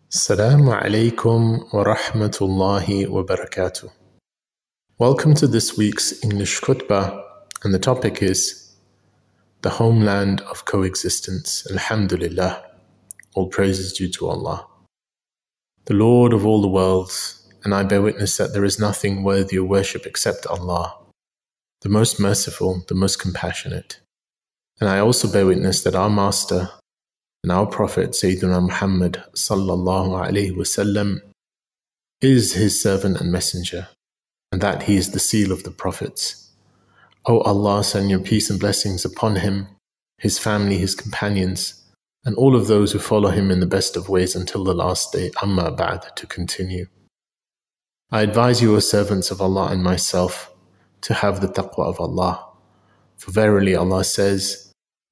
Assalamu alaikum wa rahmatullahi wa barakatuh. Welcome to this week's English khutbah, and the topic is the homeland of coexistence. Alhamdulillah, all praise is due to Allah, the Lord of all the worlds, and I bear witness that there is nothing worthy of worship except Allah, the most merciful, the most compassionate. And I also bear witness that our Master and our Prophet Sayyidina Muhammad sallallahu alaihi wasallam is his servant and messenger, and that he is the seal of the prophets. O Allah, send your peace and blessings upon him, his family, his companions, and all of those who follow him in the best of ways until the last day. Amma ba'd, to continue. I advise you, O servants of Allah and myself, to have the taqwa of Allah. For verily Allah says,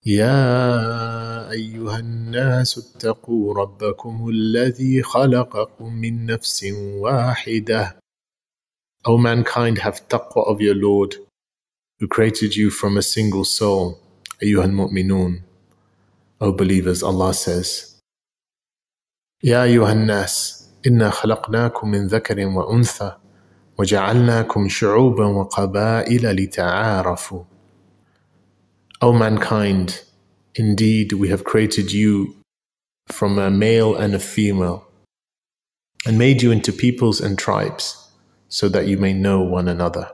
يا أيها الناس اتقوا ربكم الذي خلقكم من نفس واحدة. O mankind, have taqwa of your Lord, who created you from a single soul. أيها المؤمنون. O believers, Allah says, يا أيها الناس إنا خلقناكم من ذكر وأنثى وجعلناكم شعوبا وقبائل لتعارفوا. O mankind, indeed we have created you from a male and a female, and made you into peoples and tribes, so that you may know one another.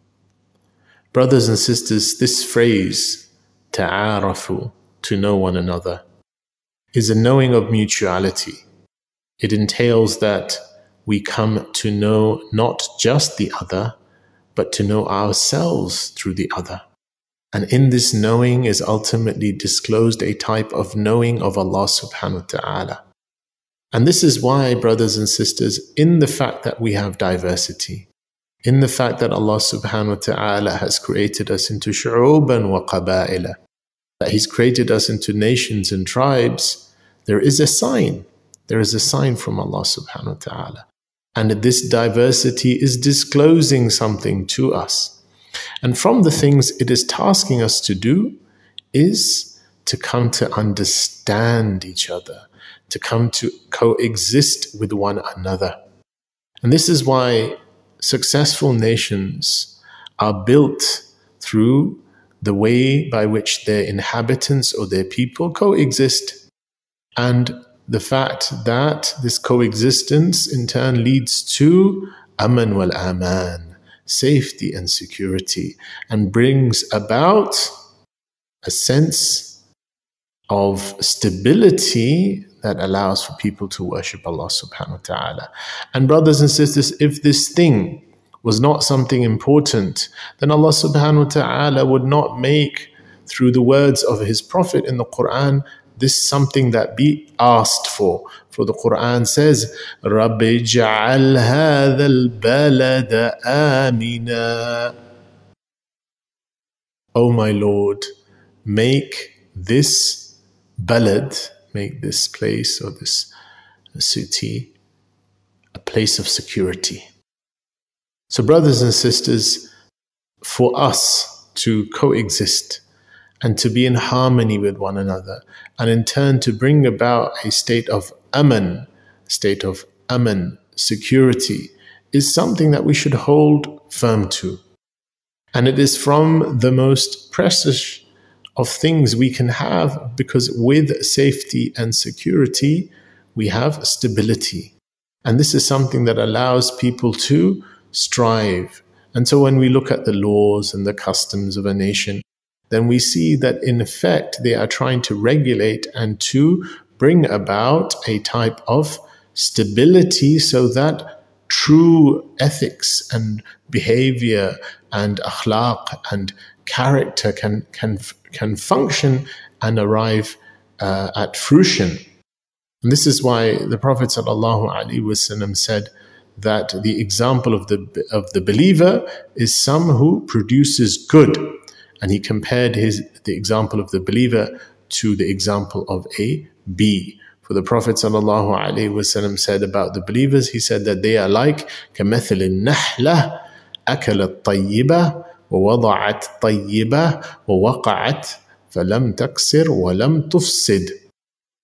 Brothers and sisters, this phrase, ta'arafu, to know one another, is a knowing of mutuality. It entails that we come to know not just the other, but to know ourselves through the other. And in this knowing is ultimately disclosed a type of knowing of Allah subhanahu wa ta'ala. And this is why, brothers and sisters, in the fact that we have diversity, in the fact that Allah subhanahu wa ta'ala has created us into shu'uban wa qaba'ila, that He's created us into nations and tribes, there is a sign. There is a sign from Allah subhanahu wa ta'ala. And this diversity is disclosing something to us. And from the things it is tasking us to do is to come to understand each other, to come to coexist with one another. And this is why successful nations are built through the way by which their inhabitants or their people coexist. And the fact that this coexistence in turn leads to aman wal aman, safety and security, and brings about a sense of stability that allows for people to worship Allah subhanahu wa ta'ala. And brothers and sisters, if this thing was not something important, then Allah subhanahu wa ta'ala would not make, through the words of His Prophet in the Quran, this something that be asked for. For the Quran says, رَبِّ اجْعَلْ هَذَا الْبَلَدَ آمِنًا. O my Lord, make this balad, make this place or this city a place of security. So brothers and sisters, for us to coexist and to be in harmony with one another, and in turn to bring about a state of aman, security, is something that we should hold firm to. And it is from the most precious of things we can have, because with safety and security, we have stability. And this is something that allows people to strive. And so when we look at the laws and the customs of a nation, then we see that in effect they are trying to regulate and to bring about a type of stability so that true ethics and behavior and akhlaq and character can function and arrive at fruition. And this is why the Prophet ﷺ said that the example of the believer is some who produces good. And he compared the example of the believer to the example of a bee. For the Prophet ﷺ said about the believers, he said that they are like كَمَثَلِ النَّحْلَةِ أَكَلَتْ طَيِّبَةً وَوَضَعَتْ طَيِّبَةً وَوَقَعَتْ فَلَمْ تَكْسِرْ وَلَمْ تُفْسِدْ.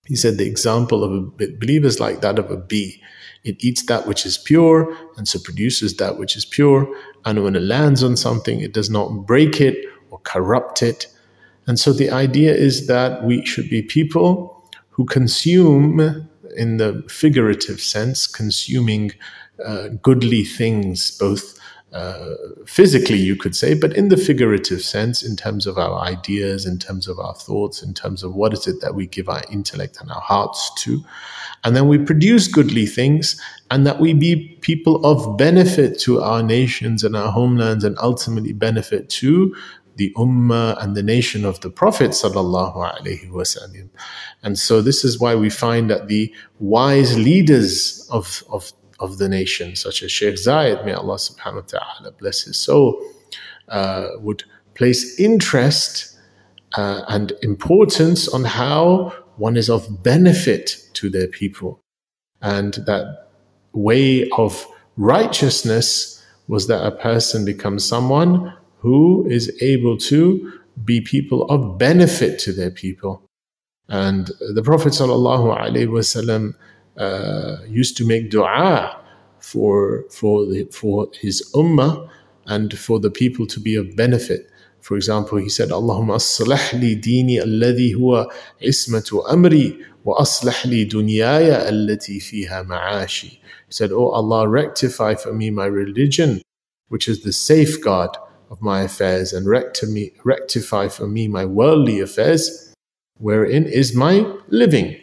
He said the example of a believer is like that of a bee. It eats that which is pure and so produces that which is pure. And when it lands on something, it does not break it or corrupt it. And so the idea is that we should be people who consume, in the figurative sense, consuming goodly things, both physically, you could say, but in the figurative sense, in terms of our ideas, in terms of our thoughts, in terms of what is it that we give our intellect and our hearts to. And then we produce goodly things, and that we be people of benefit to our nations and our homelands, and ultimately benefit to the ummah and the nation of the Prophet sallallahu alaihi wasallam. And so this is why we find that the wise leaders of the nation, such as Sheikh Zayed, may Allah subhanahu wa ta'ala bless his soul, would place interest and importance on how one is of benefit to their people. And that way of righteousness was that a person becomes someone who is able to be people of benefit to their people. And the Prophet ﷺ used to make dua for his ummah and for the people to be of benefit. For example, he said, Allahumma aslih li dini alladhi huwa ismatu amri wa aslih li dunyaya allati fiha ma'ashi. He said, Oh Allah, rectify for me my religion, which is the safeguard of my affairs, and rectify for me my worldly affairs, wherein is my living.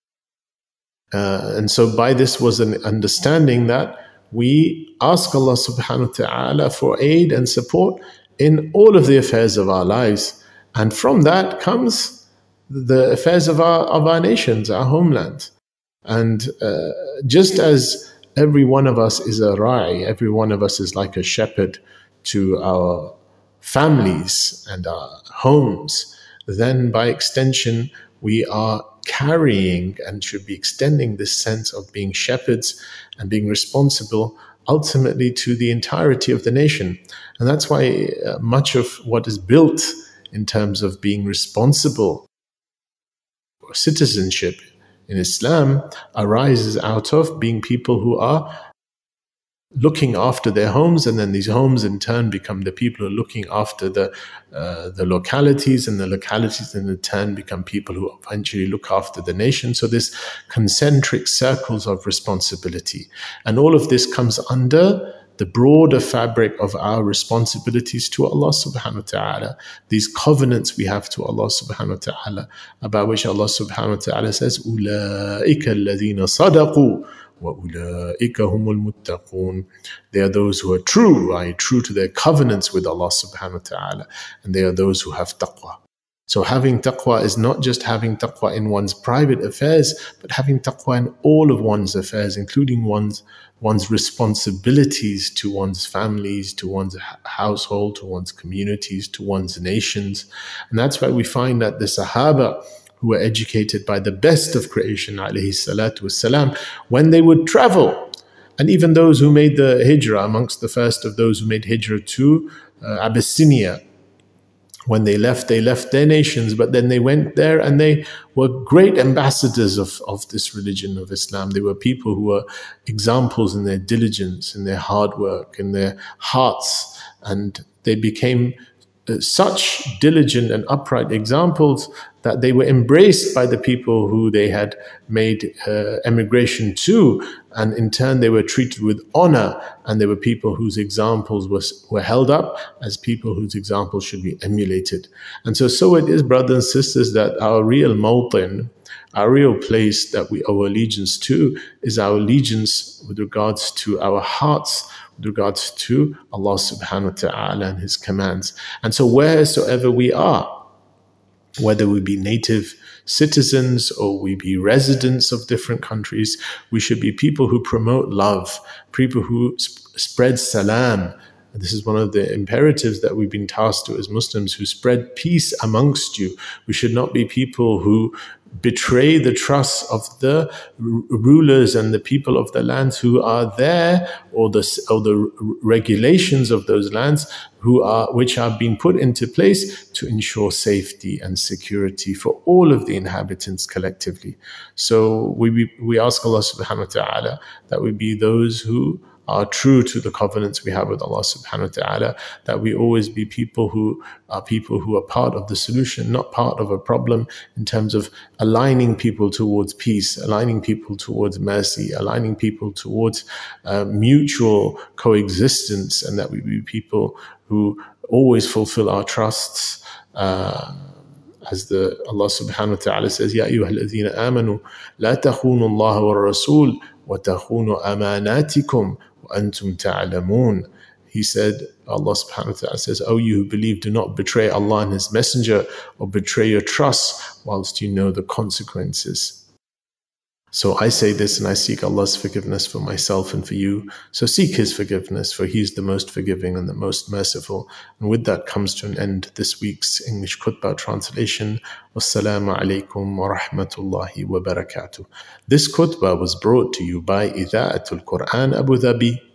And so by this was an understanding that we ask Allah subhanahu wa ta'ala for aid and support in all of the affairs of our lives. And from that comes the affairs of our nations, our homeland. And just as every one of us is a ra'i, every one of us is like a shepherd to our families and our homes, then by extension, we are carrying and should be extending this sense of being shepherds and being responsible ultimately to the entirety of the nation. And that's why much of what is built in terms of being responsible or citizenship in Islam arises out of being people who are looking after their homes, and then these homes in turn become the people who are looking after the localities, and the localities in turn become people who eventually look after the nation. So this concentric circles of responsibility, and all of this comes under the broader fabric of our responsibilities to Allah subhanahu wa ta'ala, these covenants we have to Allah subhanahu wa ta'ala, about which Allah subhanahu wa ta'ala says, أُولَٰئِكَ الَّذِينَ صَدَقُوا وَأُولَٰئِكَ هُمُ الْمُتَّقُونَ. They are those who are true, true to their covenants with Allah subhanahu wa ta'ala, and they are those who have taqwa. So having taqwa is not just having taqwa in one's private affairs, but having taqwa in all of one's affairs, including one's responsibilities to one's families, to one's household, to one's communities, to one's nations. And that's why we find that the Sahaba, who were educated by the best of creation, alayhi salatu wasalam, when they would travel, and even those who made the hijrah, amongst the first of those who made hijrah to Abyssinia, when they left their nations, but then they went there and they were great ambassadors of this religion of Islam. They were people who were examples in their diligence, in their hard work, in their hearts, and they became such diligent and upright examples that they were embraced by the people who they had made emigration to, and in turn they were treated with honor, and there were people whose examples were held up as people whose examples should be emulated. And so it is, brothers and sisters, that our real mawtin, our real place that we owe allegiance to, is our allegiance with regards to our hearts, with regards to Allah subhanahu wa ta'ala and His commands. And so wheresoever we are, whether we be native citizens or we be residents of different countries, we should be people who promote love, people who spread salam. And this is one of the imperatives that we've been tasked to as Muslims, who spread peace amongst you. We should not be people who betray the trust of the rulers and the people of the lands who are there, or the regulations of those lands which are being put into place to ensure safety and security for all of the inhabitants collectively. So we ask Allah subhanahu wa ta'ala that we be those who are true to the covenants we have with Allah subhanahu wa ta'ala, that we always be people who are part of the solution, not part of a problem, in terms of aligning people towards peace, aligning people towards mercy, aligning people towards mutual coexistence, and that we be people who always fulfill our trusts. As Allah subhanahu wa ta'ala says, Ya ayyuha alladhina amanu, la takhunu Allah wa rasul, wa takhunu amanatikum, wa antum ta'lamun. He said, Allah subhanahu wa ta'ala says, O you who believe, do not betray Allah and His Messenger, or betray your trust whilst you know the consequences. So I say this and I seek Allah's forgiveness for myself and for you. So seek His forgiveness, for He is the most forgiving and the most merciful. And with that comes to an end this week's English khutbah translation. Wassalamu alaikum wa rahmatullahi wa barakatuh. This khutbah was brought to you by Idha'atul Quran Abu Dhabi.